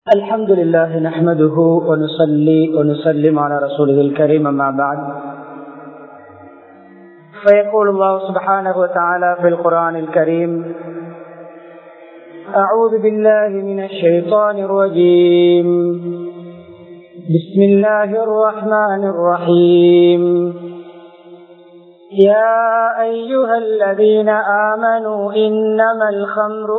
الحمد لله نحمده ونصلي ونسلم على رسوله الكريم أما بعد فيقول الله سبحانه وتعالى في القرآن الكريم أعوذ بالله من الشيطان الرجيم بسم الله الرحمن الرحيم يا أيها الذين آمنوا إنما الخمر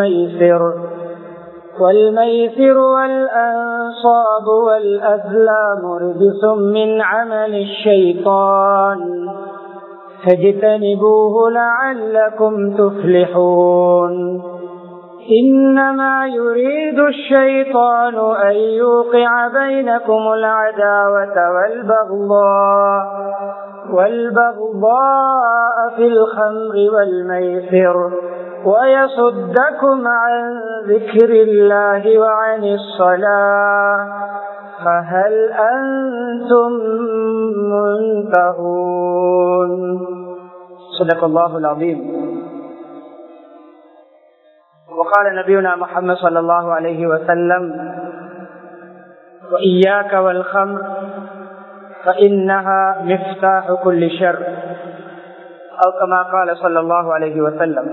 والميسر والأنصاب والأزلام رجس من عمل الشيطان فاجتنبوه لعلكم تفلحون إنما يريد الشيطان أن يوقع بينكم العداوة والبغضاء في الخمر والميسر ويصدكم عن ذكر الله وعن الصلاة فهل أنتم منتهون. صدق الله العظيم. وقال نبينا محمد صلى الله عليه وسلم وإياك والخمر فإنها مفتاح كل شر أو كما قال صلى الله عليه وسلم.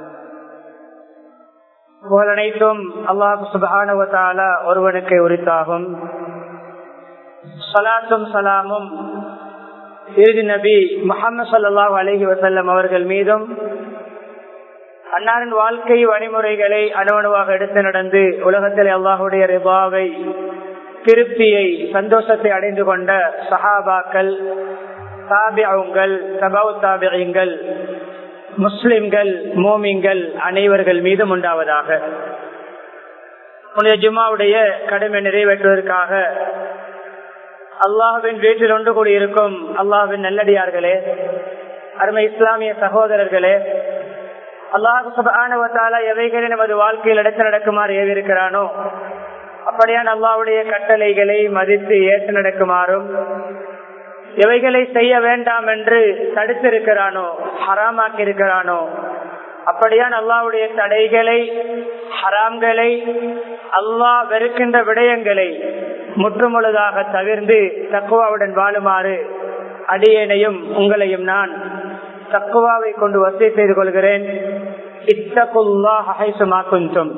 புகழனைத்தும் அல்லாஹ் சுப்ஹானஹு வ தஆலா ஒருவனுக்கு உரித்தாகும். ஸலாத்தும் ஸலாமும் இறுதி நபி முஹம்மது ஸல்லல்லாஹு அலைஹி வஸல்லம் அவர்கள் மீதும் அன்னாரின் வாழ்க்கை வழிமுறைகளை அணுவணுவாக எடுத்து நடந்து உலகத்தில் அல்லாஹுடைய ரிபாவை திருப்தியை சந்தோஷத்தை அடைந்து கொண்ட சஹாபாக்கள் தாபிஊன்கள் தபவு தாபிஈன்கள் முஸ்லிம்கள் மோமின்கள் அனைவர்கள் மீதும் உண்டாவதாக. புனித ஜும்மாவுடைய கடமை நிறைவேற்றுவதற்காக அல்லாஹ்வின் வீட்டில் ஒன்று கூடியிருக்கும் அல்லாஹ்வின் நல்லடியார்களே, அருமை இஸ்லாமிய சகோதரர்களே, அல்லாஹ் சுப்ஹானஹு வ தஆலா எவைகளை நமது வாழ்க்கையில் எடுத்து நடக்குமாறு ஏவிருக்கிறானோ அப்படியான அல்லாஹ்வுடைய கட்டளைகளை மதித்து ஏற்று நடக்குமாறும், எவைகளை செய்ய வேண்டாம் என்று தடுத்திருக்கிறானோ ஹராமாக்கி இருக்கிறானோ அப்படியான அல்லாஹ்வுடைய தடைகளை ஹராம்களை அல்லாஹ் வெறுக்கின்ற விடயங்களை முற்றுமுழுதாக தவிர்ந்து தக்வாவுடன் வாழுமாறு அடியேனையும் உங்களையும் நான் தக்வாவை கொண்டு வசிய செய்து கொள்கிறேன். இத்தகுல்லாஹ ஹைசுமா குன்தும்.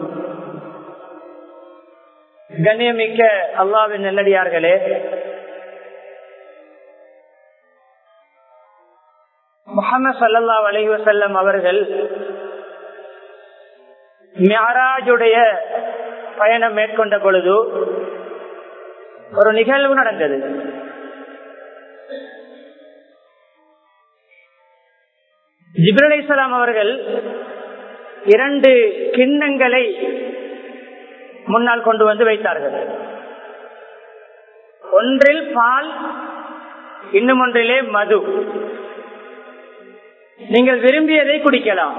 கண்ணியமிக்க அல்லாஹ்வின் நல்லடியார்களே, முஹம்மது ஸல்லல்லாஹு அலைஹி வஸல்லம் அவர்கள் மிஅராஜுடைய பயணம் மேற்கொண்ட பொழுது ஒரு நிகழ்வு நடந்தது. ஜிப்ரீல் அலைஹிஸ்ஸலாம் அவர்கள் 2 கிண்ணங்களை முன்னால் கொண்டு வந்து வைத்தார்கள். ஒன்றில் பால், இன்னும் ஒன்றிலே மது. நீங்கள் விரும்பியதை குடிக்கலாம்.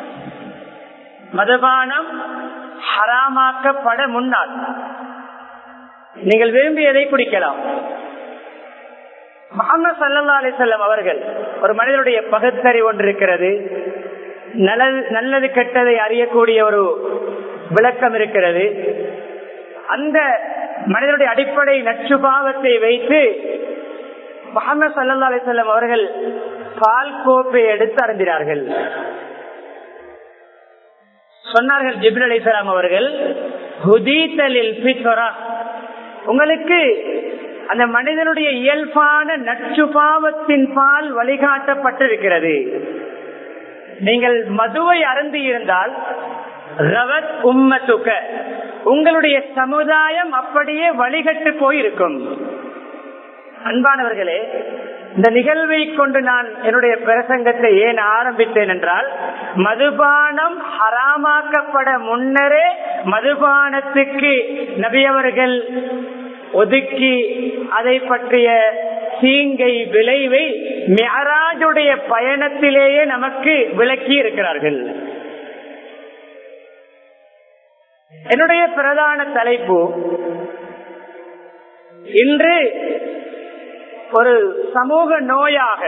மதுபானம் ஹராமாக்கப்பட முன்னால் நீங்கள் விரும்பியதை குடிக்கலாம். முஹம்மது ஸல்லல்லாஹு அலைஹி வஸல்லம் அவர்கள் ஒரு மனிதனுடைய பகுத்தறிவு ஒன்று இருக்கிறது, நல்லது கெட்டதை அறியக்கூடிய ஒரு விளக்கம் இருக்கிறது. அந்த மனிதனுடைய அடிப்படை நச்சுபாவத்தை வைத்து முஹம்மது ஸல்லல்லாஹு அலைஹி வஸல்லம் அவர்கள் பால் கோப்பை எடுத்து அருந்தினார்கள். சொன்னார்கள் ஜிப்ரீல் அலைஹிஸ்ஸலாம் அவர்கள், ஹுதீதலில் ஃபித்ரா, உங்களுக்கு அந்த மனிதனுடைய இயல்பான நச்சுபாவத்தின் பால் வழிகாட்டப்பட்டிருக்கிறது. நீங்கள் மதுவை அருந்தி இருந்தால் ரவத் உம்மத்துக, உங்களுடைய சமுதாயம் அப்படியே வழிகட்டு போயிருக்கும். அன்பானவர்களே, இந்த நிகழ்வை கொண்டு நான் என்னுடைய பிரசங்கத்தை ஏன் ஆரம்பித்தேன் என்றால், மதுபானம் ஹராமாக்கப்பட முன்னரே மதுபானத்துக்கு நபி அவர்கள் ஒதுக்கி அதை பற்றிய தீங்கை விளைவை மிஅராஜுடைய பயணத்திலேயே நமக்கு விளக்கி இருக்கிறார்கள். என்னுடைய பிரதான தலைப்பு இன்று ஒரு சமூக நோயாக,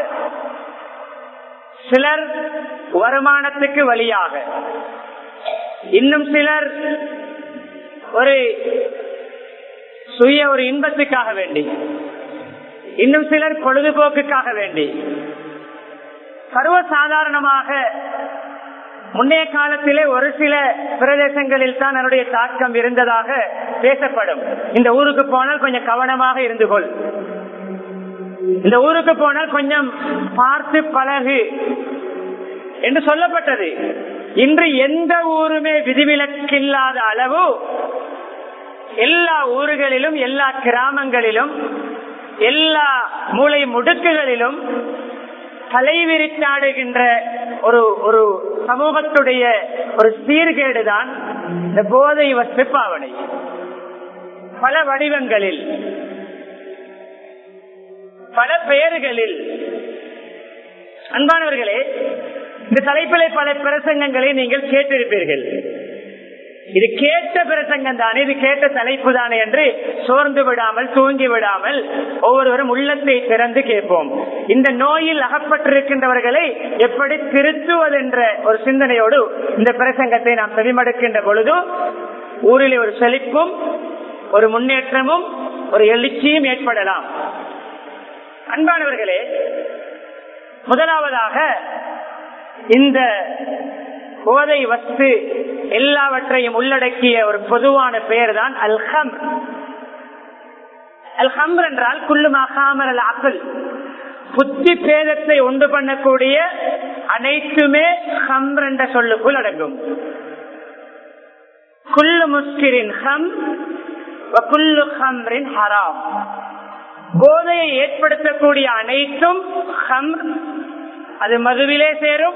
சிலர் வருமானத்துக்கு வழியாக, இன்னும் சிலர் ஒரு சுய ஒரு இன்பத்துக்காக வேண்டி, இன்னும் சிலர் பொழுதுபோக்குக்காக வேண்டி. சர்வசாதாரணமாக முன்னைய காலத்திலே ஒரு சில பிரதேசங்களில் தான் அதனுடைய தாக்கம் இருந்ததாக பேசப்படும். இந்த ஊருக்கு போனால் கொஞ்சம் கவனமாக இருந்து கொள், இந்த ஊருக்கு போனால் கொஞ்சம் பார்த்து பழகு என்று சொல்லப்பட்டது. இன்று எந்த ஊருமே விதிவிலக்கில்லாத அளவு எல்லா ஊர்களிலும், எல்லா கிராமங்களிலும், எல்லா மூலை முடுக்குகளிலும் தலைவிரித்தாடுகின்ற ஒரு சமூகத்துடைய ஒரு சீர்கேடுதான் இந்த போதை வஸ்து பாவனை. பல வடிவங்களில், பல பெயர்களில். அன்பானவர்களே, இந்த தலைப்பிலே பல பிரசங்கங்களை நீங்கள் கேட்டிருப்பீர்கள். இது கேட்ட பிரசங்கம் தானே, இது கேட்ட தலைப்பு தானே என்று சோர்ந்து விடாமல், தூங்கி விடாமல் ஒவ்வொருவரும் உள்ளத்தை திறந்து கேட்போம். இந்த நோயில் அகப்பட்டிருக்கின்றவர்களை எப்படி திருத்துவதென்ற ஒரு சிந்தனையோடு இந்த பிரசங்கத்தை நாம் செவிமடுக்கின்ற பொழுது ஊரிலே ஒரு செழிப்பும், ஒரு முன்னேற்றமும், ஒரு எழுச்சியும் ஏற்படலாம். அன்பானவர்களே, முதலாவதாக இந்த போதை வஸ்து எல்லாவற்றையும் உள்ளடக்கிய ஒரு பொதுவான பெயர் தான் அல்-ஹம்ர். அல்-ஹம்ர் என்றால் குல்லு மா ஹாமர அல்-அக்ல், புத்தி பேதத்தை உண்டு பண்ணக்கூடிய அனைத்துமே ஹம்ர் என்ற சொல்லுக்குள் அடங்கும். குல்லு முஸ்கிரின் ஹம்ர் வ குல்லு ஹம்ரின் ஹராம். போதையை ஏற்படுத்தக்கூடிய அனைத்தும் ஹம்ர், அது மதுவிலே சேரும்.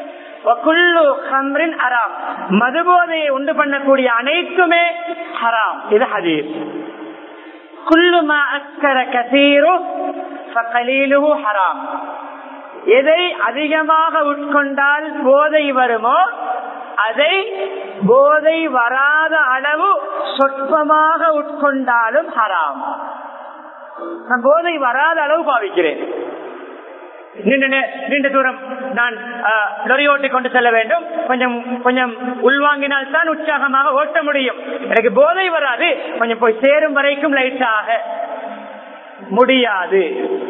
மதுபோதையை உண்டு பண்ணக்கூடிய அனைத்துமே ஹராம். இது ஹதீஸ். குல்லு மா அஸ்கர கஸீரு ஃபகலீலுஹு ஹராம். எதை அதிகமாக உட்கொண்டால் போதை வருமோ அதை போதை வராத அளவு சொற்பமாக உட்கொண்டாலும் ஹராம். நான் போதை வராத அளவு பாவிக்கிறேன். நீண்ட தூரம் நான் லொரி ஓட்டி கொண்டு செல்ல வேண்டும், கொஞ்சம் கொஞ்சம் உள்வாங்கினால் தான் உற்சாகமாக ஓட்ட முடியும். எனக்கு போதை வராது, கொஞ்சம் போய் சேரும் வரைக்கும் லைட்டாக முடியாது.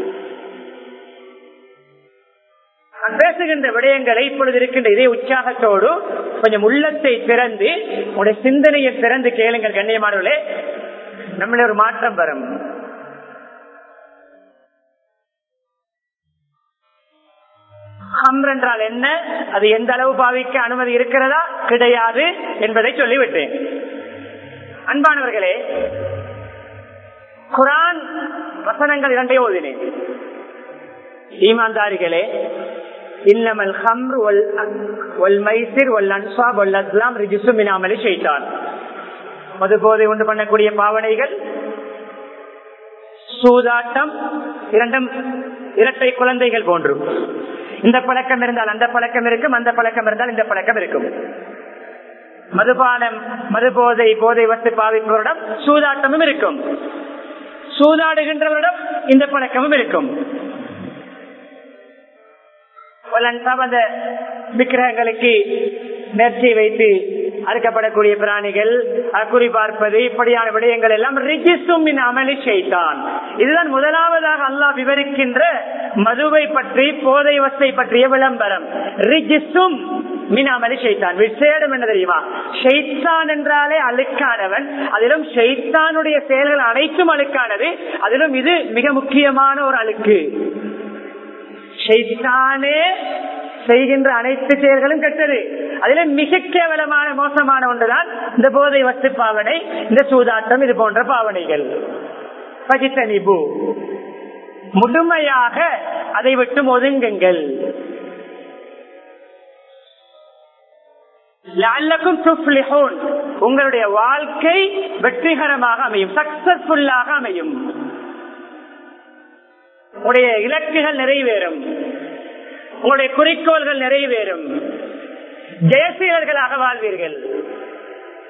நான் பேசுகின்ற விடயங்களை இப்பொழுது இருக்கின்ற இதே உற்சாகத்தோடு கொஞ்சம் உள்ளத்தை திறந்து, உங்களுடைய சிந்தனையை திறந்து கேளுங்கள் கண்ணியமானவர்களே. நம்மள ஒரு மாற்றம் வரும். ஹம்ர் என்றால் என்ன, அது எந்த அளவு பாவிக்க அனுமதி இருக்கிறதா கிடையாது என்பதை சொல்லிவிட்டேன். அன்பானவர்களே, குர்ஆன் வசனங்கள் இரண்டே ஓதினேன். ஈமான்தாரிகளே, இன்னமல் ஹம்ர் வல் மைசிர் வல் அன்சாப் வல் அஸ்லாம் ரிஜ்ஸும் மின் அமலி ஷைத்தான். மது போதை உண்டு பண்ணக்கூடிய பாவனைகள், சூதாட்டம், இரண்டும் இரட்டை குழந்தைகள் போன்று. இந்த பழக்கம் இருந்தால் அந்த பழக்கம் இருக்கும், அந்த பழக்கம் இருந்தால் இந்த பழக்கம் இருக்கும். மதுபானம், மதுபோதை, போதை வஸ்து பாவிப்பவரிடம் சூதாட்டமும் இருக்கும், சூதாடுகின்றவரிடம் இந்த பழக்கமும் இருக்கும். விக்கிரகங்களுக்கு நேர்ச்சி வைத்து அறுக்கப்படக்கூடிய பிராணிகள், குறி பார்ப்பது, இப்படியான விடயங்கள் எல்லாம் ரிஜிஸும் மின் அமலி ஷைத்தான். இதுதான் முதலாவதாக அல்லாஹ் விவரிக்கின்ற மதுவை பற்றி, போதை வஸ்தை பற்றிய விளம்பரம். ரிஜிஸும் மின் அமலி ஷைத்தான். விசேடம் என்ன தெரியுமா? ஷைத்தான் என்றாலே அழுக்கானவன், அதிலும் ஷைத்தானுடைய செயல்கள் அனைத்தும் அழுக்கானது. அதிலும் இது மிக முக்கியமான ஒரு அழுக்கு. ஷைத்தானே செய்கின்ற அனைத்து செயல்களும் கெட்டது. அதிலே மிக கேவலமான மோசமான ஒன்றுதான் இந்த போதை வஸ்து பாவனை, இந்த சூதாட்டம், இது போன்ற பாவனைகள். பஜித்தனிபு, முழுமையாக அதை விட்டு ஒதுங்குங்கள். லஅல்லக்கும் துஃப்லிஹூன், உங்களுடைய வாழ்க்கை வெற்றிகரமாக அமையும், சக்சஸ்ஃபுல்லாக அமையும். உங்களுடைய இலக்குகள் நிறைவேறும், உங்களுடைய குறிக்கோள்கள் நிறைவேறும், ஜெயசீலர்களாக வாழ்வீர்கள்.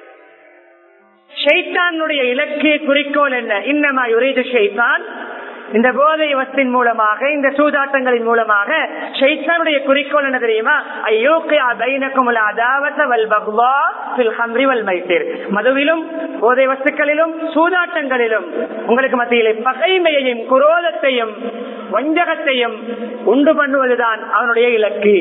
ஷைத்தானுடைய இலக்கு, குறிக்கோள் என்ன? இன்னமா யுரீது ஷைத்தான் இந்த போதை வஸ்தின் மூலமாக, இந்த சூதாட்டங்களின் மூலமாக ஷைத்தானுடைய குறிக்கோள் என்ன தெரியுமா? மதுவிலும் போதை வஸ்துக்களிலும் சூதாட்டங்களிலும் உங்களுக்கு மத்தியிலே பகைமையையும் குரோதத்தையும் வஞ்சகத்தையும் உண்டு பண்ணுவதுதான் அவனுடைய இலக்கு.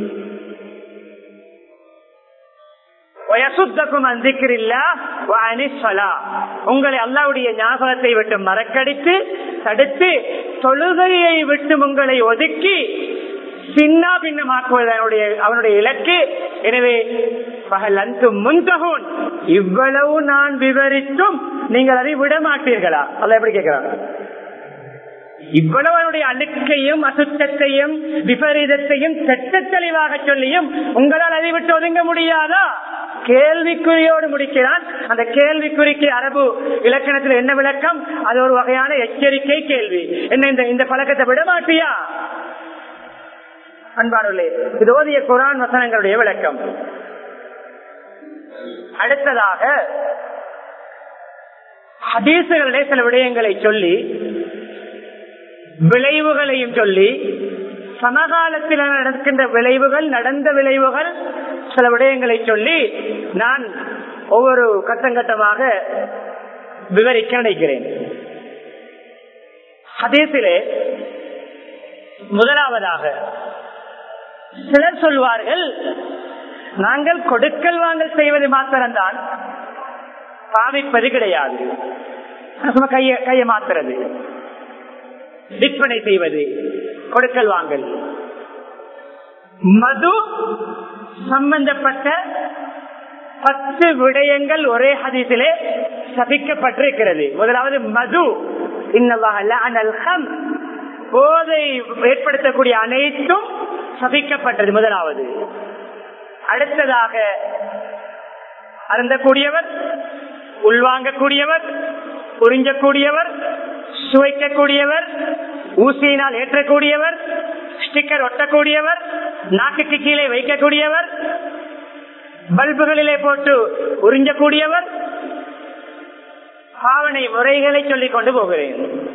உங்களை அல்லாஹ்வுடைய ஞாபகத்தை விட்டு மறக்கடித்து தடுத்து தொழுகையை விட்டு உங்களை ஒதுக்கி சின்ன பின்னமாக்குவது அவனுடைய இலக்கு. எனவே இவ்வளவு நான் விவரித்தும் நீங்கள் அதை விட மாட்டீர்களா? அல்ல எப்படி கேட்கிறாங்க? இவ்வளவு அழுக்கையும் அசுத்தத்தையும் விபரீதத்தையும் திட்ட தெளிவாக சொல்லியும் உங்களால் அதை விட்டு ஒதுங்க முடியாதா? கேள்விக்குறியோடு முடிக்கிறான். அந்த கேள்விக்குறிக்கு அரபு இலக்கணத்தில் என்ன விளக்கம்? அது ஒரு வகையான எச்சரிக்கை கேள்வி. என்ன இந்த பழக்கத்தை விட மாட்டியா? அன்பானவர்களே, இது ஓதிய குர்ஆன் வசனங்களுடைய விளக்கம். அடுத்ததாக ஹதீசுகளிலே சில விடயங்களை சொல்லி விளைவுகளையும் சொல்லி சமகாலத்தில் நடக்கின்ற விளைவுகள், நடந்த விளைவுகள், சில விடயங்களை சொல்லி நான் ஒவ்வொரு கட்டமாக விவரிக்க நினைக்கிறேன். ஹதீஸிலே முதலாவதாக சிலர் சொல்வார்கள், நாங்கள் கொடுக்கல் வாங்கல் செய்வது மாத்திரம்தான், பாவிப்பது கிடையாது. கையை மாத்துறது, விற்பனை செய்வது, கொடுக்கல் வாங்கல். மது சம்பந்தப்பட்ட 10 விடயங்கள் ஒரே ஹதீஸிலே சபிக்கப்பட்டிருக்கிறது. முதலாவது மது, போதை ஏற்படுத்தக்கூடிய அனைத்தும் சபிக்கப்பட்டது முதலாவது. அடுத்ததாக அருந்தக்கூடியவர், உள்வாங்கக்கூடியவர், உறிஞ்சக்கூடியவர், சுவைக்கக்கூடியவர், ஊசியினால் ஏற்றக்கூடியவர், ஸ்டிக்கர் ஒட்டக்கூடியவர், நாக்குக்கு கீழே வைக்கக்கூடியவர், பல்புகளிலே போட்டு உறிஞ்சக்கூடியவர், பாவனை முறைகளை சொல்லிக் கொண்டு போகிறேன்.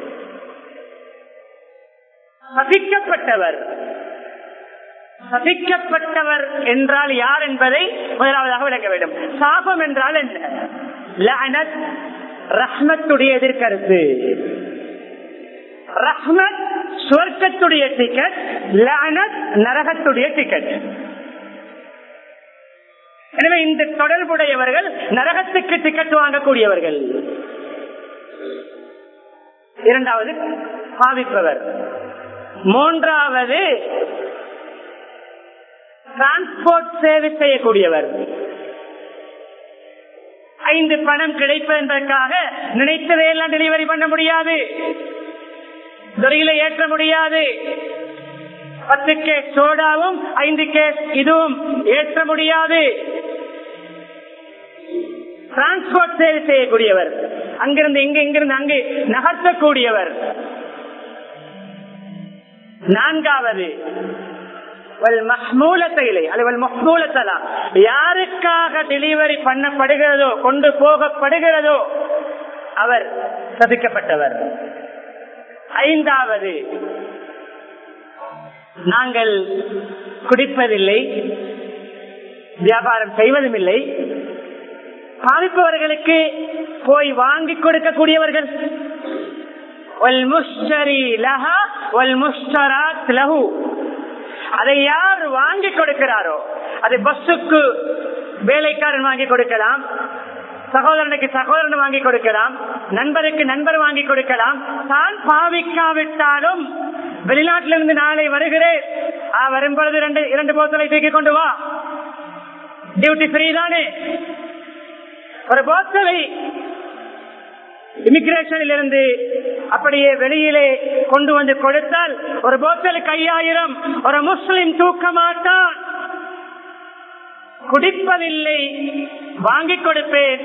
சபிக்கப்பட்டவர், சபிக்கப்பட்டவர் என்றால் யார் என்பதை முதலாவதாக விளக்க வேண்டும். சாபம் என்றால் என்ன? லஅனத் ரஹ்மத்துடைய எதிர்கருத்து. ரஹ்மத் சுவர்க்கத்துடைய டிக்கெட், லஅனத் நரகத்துடைய டிக்கெட். எனவே இந்த தொடர்புடையவர்கள் நரகத்துக்கு டிக்கெட் வாங்கக்கூடியவர்கள். இரண்டாவது பாவிப்பவர். மூன்றாவது டிரான்ஸ்போர்ட் சேவை செய்யக்கூடியவர். 5 பணம் கிடைப்பது என்பதற்காக நினைத்ததையெல்லாம் டெலிவரி பண்ண முடியாது, தொழில ஏற்ற முடியாது. 10 கேஸ் சோடாவும் 5 கேஸ் இதுவும் ஏற்ற முடியாது. டிரான்ஸ்போர்ட் சேவை செய்யக்கூடியவர், அங்கிருந்து இங்கிருந்து அங்கு நகர்த்தக்கூடியவர். நான்காவது யாருக்காக டெலிவரி பண்ணப்படுகிறதோ, கொண்டு போகப்படுகிறதோ அவர் சபிக்கப்பட்டவர். ஐந்தாவது, நாங்கள் குடிப்பதில்லை, வியாபாரம் செய்வதும் இல்லை, பாதிப்பவர்களுக்கு போய் வாங்கி கொடுக்கக்கூடியவர்கள். அதை யார் வாங்கி கொடுக்கிறாரோ, அதை பஸ்ஸுக்கு வேலைக்காரன் வாங்கி கொடுக்கலாம், சகோதரனுக்கு சகோதரன் வாங்கி கொடுக்கலாம், நண்பருக்கு நண்பர் வாங்கி கொடுக்கலாம். தான் பாவிக்காவிட்டாலும் வெளிநாட்டிலிருந்து நாளை வருகிறேன், வரும்பொழுது 2 போத்தலை தூக்கி கொண்டு வா, டியூட்டி ஃப்ரீ தானே. ஒரு போத்தலை இமிகிரேஷனில் இருந்து அப்படியே வெளியிலே கொண்டு வந்து கொடுத்தால் ஒரு போத்தலுக்கு 5000. ஒரு முஸ்லிம் தூக்க மாட்டான். குடிப்பதில்லை, வாங்கி கொடுப்பேன்.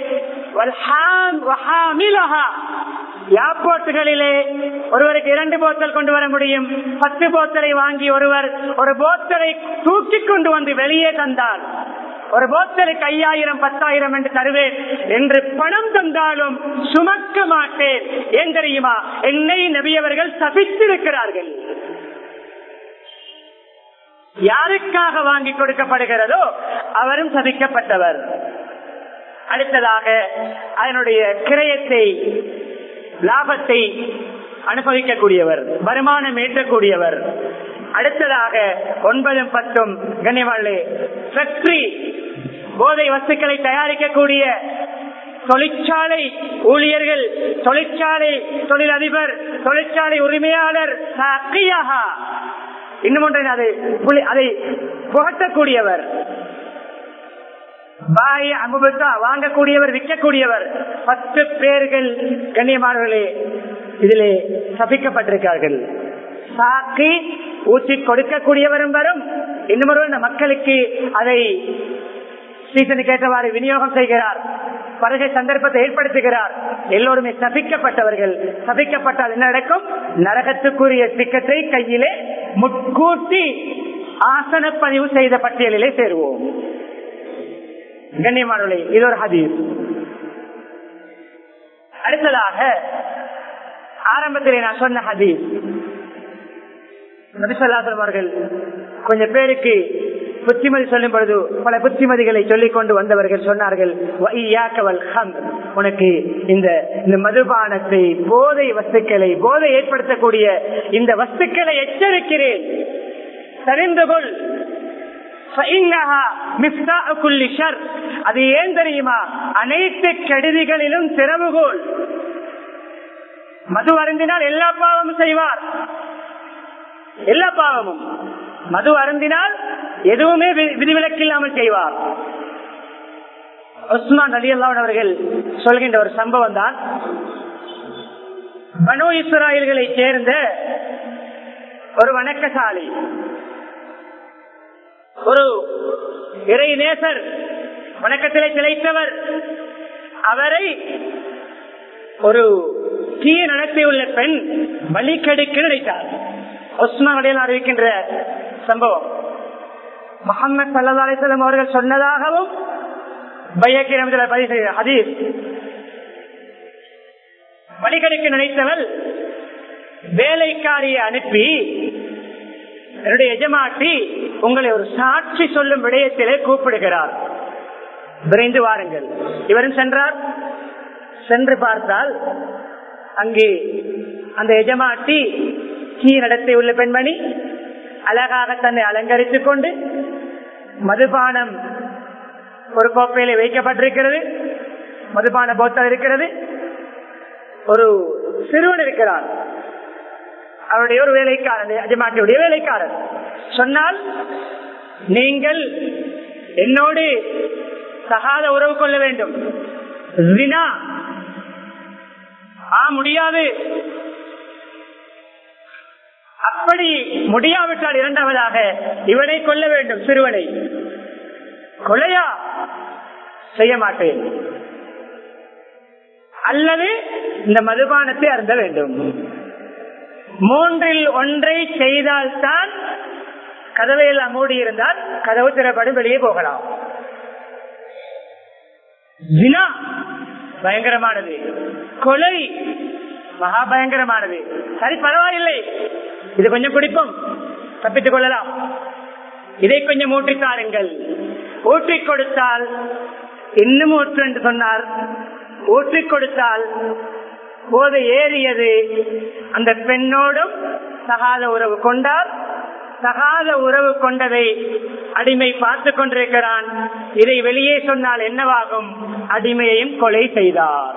ஏர்போர்ட்டுகளிலே ஒருவருக்கு 2 போத்தல் கொண்டு வர முடியும். 10 போத்தலை வாங்கி ஒருவர் ஒரு போத்தலை தூக்கி கொண்டு வந்து வெளியே தந்தார். ஒரு போத்தலுக்கு 5000 10,000 என்று தருவேன் என்று பணம் தந்தாலும் சுமக்க மாட்டேன். ஏன் தெரியுமா? என்னை நபியவர்கள் சபித்திருக்கிறார்கள். யாருக்காக வாங்கி கொடுக்கப்படுகிறதோ அவரும் சபிக்கப்பட்டவர். அடுத்ததாக அதனுடைய கிரயத்தை, லாபத்தை அனுபவிக்கக்கூடியவர், வருமானம் ஈட்டக்கூடியவர். அடுத்ததாக 9, 10 கண்ணியமானே, ஃபேக்டரி, போதை வஸ்துக்களை தயாரிக்கக்கூடிய தொழிற்சாலை ஊழியர்கள், தொழிற்சாலை தொழிலதிபர், தொழிற்சாலை உரிமையாளர், இன்னும் ஒன்றை அதை புகட்டக்கூடியவர், வாங்கக்கூடியவர், விற்கக்கூடியவர். 10 பேர்கள் கண்ணியமானவர்களே இதிலே சபிக்கப்பட்டிருக்கார்கள். சாக்கி ஊற்றி கொடுக்கக்கூடியவரும் வரும், இன்னும் மக்களுக்கு அதை சீசனுக்கு ஏற்றவாறு விநியோகம் செய்கிறார், வருகை சந்தர்ப்பத்தை ஏற்படுத்துகிறார். எல்லோருமே சபிக்கப்பட்டவர்கள். சபிக்கப்பட்டால் என்ன நடக்கும்? நரகத்துக்குரிய திக்கத்தை கையிலே முட்கூட்டி ஆசன பதிவு செய்த பட்டியலிலே சேருவோம். கண்ணியமானவர்களே, இது ஒரு ஹதீஸ். அடுத்ததாக ஆரம்பத்திலே நான் சொன்ன ஹதீஸ், நபி ஸல்லல்லாஹு அலைஹி வஸல்லம் அவர்கள் கொஞ்சம் பேருக்கு புத்திமதி சொல்லும் பொழுது பல புத்திமதிகளை சொல்லிக் கொண்டு வந்தவர்கள் சொன்னார்கள், உனக்கு இந்த மதுபானத்தை, போதை வஸ்துக்களை, போதை ஏற்படுத்தக்கூடிய இந்த வஸ்துக்களை எச்சரிக்கிறேன், தெரிந்து கொள். அது ஏன் தெரியுமா? அனைத்து கெடுதிகளிலும் திறவுகோல். மது அருந்தினால் எல்லா பாவமும் செய்வார், எல்லா பாவமும். மது அருந்தினால் எதுவுமே விதிவிலக்கில்லாமல் செய்வார். உஸ்மான் ரலியல்லாஹு அவர்கள் சொல்கின்ற ஒரு சம்பவம் தான், பனூ இஸ்ராயல்களை சேர்ந்த ஒரு வணக்கசாலி, ஒரு இறை நேசர், வணக்கத்திலே திளைத்தவர், அவரை ஒரு தீய நடத்தியுள்ள பெண் வழிகெடுக்க நினைத்தார். உஸ்மான் ரலியல்லாஹு அறிவிக்கின்ற சம்பவம். முஹம்மது ஸல்லல்லாஹு அலைஹி வஸல்லம் அவர்கள் சொன்னதாகவும் பைஹக்கி ரஹ்மத்துல்லாஹி பதிவு செய்த ஹதீஸ். வழிகெடுக்க நினைத்தவள் வேலைக்காரியை அனுப்பி, என்னுடைய எஜமாட்டி உங்களை ஒரு சாட்சி சொல்லும் விடயத்திலே கூப்பிடுகிறார், விரைந்து வாருங்கள். இவரும் சென்றார். சென்று பார்த்தால் அங்கே அந்த எஜமாட்டி தீ நடத்தி உள்ள பெண்மணி அழகாக தன்னை அலங்கரித்துக் கொண்டு, மதுபானம் ஒரு கோப்பையில வைக்கப்பட்டிருக்கிறது, மதுபான போத்தல் இருக்கிறது, ஒரு சிறுவன் இருக்கிறான், அவருடைய ஒரு வேலைக்காரன், எஜமாட்டியுடைய வேலைக்காரன். சொன்னால், நீங்கள் என்னோடு தகாத உறவு கொள்ள வேண்டும், ஜினா முடியாது. அப்படி முடியாவிட்டால் இரண்டாவதாக இவனை கொல்ல வேண்டும், சிறுவனை. கொலையா? செய்ய மாட்டேன். அல்லது இந்த மதுபானத்தை அருந்த வேண்டும். 3இல் ஒன்றை செய்தால்தான், கதவை எல்லாம் மூடி இருந்தால் கதவு திறப்படும், வெளியே போகலாம். ஜினா பயங்கரமானது, கொலை மகா பயங்கரமானது. சரி, பரவாயில்லை, இது கொஞ்சம் பிடிப்போம், தப்பித்துக் கொள்ளலாம், இதை கொஞ்சம் ஊற்றித்தாருங்கள். ஊற்றிக் கொடுத்தால், இன்னும் ஊற்று என்று சொன்னார், ஊற்றிக் கொடுத்தால் போது ஏறியது. அந்த பெண்ணோடும் தகாத உறவு கொண்டார். தகாத உறவு கொண்டதை அடிமை பார்த்து கொண்டிருக்கிறான். இதை வெளியே சொன்னால் என்னவாகும்? அடிமையையும் கொலை செய்தார்.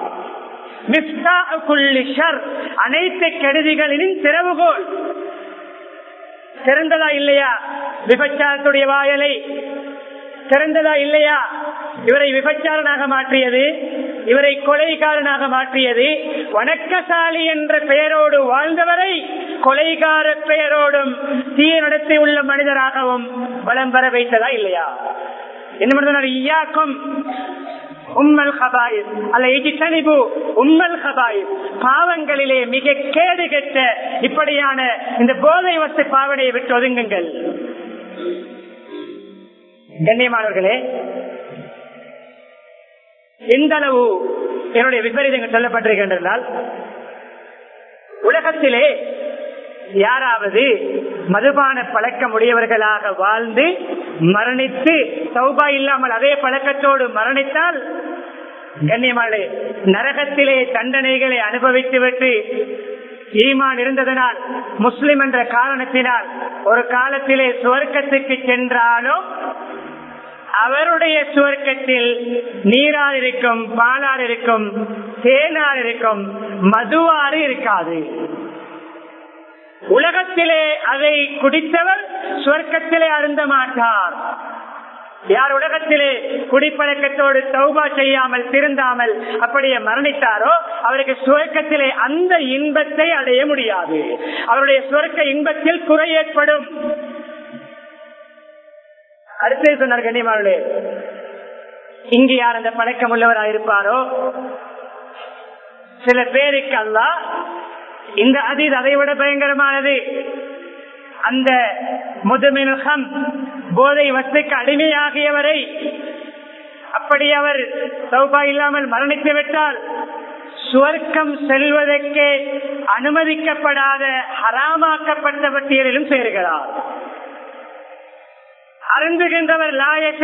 அனைத்து கெடுதிகளின் திறவுகோல் திறந்ததா இல்லையா? விபச்சாரத்துடைய வாயலை திறந்ததா இல்லையா? இவரை விபச்சாரனாக மாற்றியது, இவரை கொலைகாரனாக மாற்றியது. வணக்கசாலி என்ற பெயரோடு வாழ்ந்தவரை கொலைகார பெயரோடும் தீய நடத்தி உள்ள மனிதராகவும் வலம் பெற வைத்ததா இல்லையா? என்ன ஈயாக்கும் உம்மல் ஹபாயிஸ் அல்ல இஜ்தனிபு உம்மல் ஹபாயிஸ், பாவங்களிலே மிக கேடு கெட்ட இப்படியான இந்த போதை வஸ்து பாவனையை விட்டு ஒதுங்குங்கள். கண்ணியமானவர்களே, எந்த அளவு என்னுடைய விபரீதங்கள் சொல்லப்பட்டிருக்கின்றால், உலகத்திலே யாராவது மதுபான பழக்கம் உடையவர்களாக வாழ்ந்து மரணித்து தௌபா இல்லாமல் அதே பழக்கத்தோடு மரணித்தால் கண்ணியமானே நரகத்திலே தண்டனைகளை அனுபவித்துவிட்டு ஈமான் இருந்ததனால் முஸ்லிம் என்ற காரணத்தினால் ஒரு காலத்திலே சுவர்க்கத்துக்கு சென்றாலும் அவருடைய சுவர்க்கத்தில் நீரார் இருக்கும், பாலார் இருக்கும், தேனார் இருக்கும், மதுவாறு இருக்காது. உலகத்திலே அதை குடித்தவர் சுவர்க்கத்திலே அருந்த மாட்டார். யார் உலகத்திலே குடிப்பழக்கத்தோடு தௌபா செய்யாமல் திருந்தாமல் அப்படியே மரணித்தாரோ அவருக்கு சுவர்க்கத்திலே அந்த இன்பத்தை அடைய முடியாது. அவருடைய சுவர்க்க இன்பத்தில் குறை ஏற்படும். அடுத்து சொன்னார் கண்ணியமானே, இங்கு யார் அந்த பழக்கம் உள்ளவராக இருப்பாரோ சில பேருக்கு அல்லாஹ் இந்த ஹதீஸ் அதை விட பயங்கரமானது. அந்த முதுமின்ஹம் போதை வஸ்துக்கு அடிமையாகியவரை அப்படி அவர் தௌபா இல்லாமல் மரணித்து விட்டால் சுவர்க்கம் செல்வதற்கு அனுமதிக்கப்படாத ஹராமாக்கப்பட்ட பட்டியலிலும் சேர்கிறார். அருந்துகின்றவர்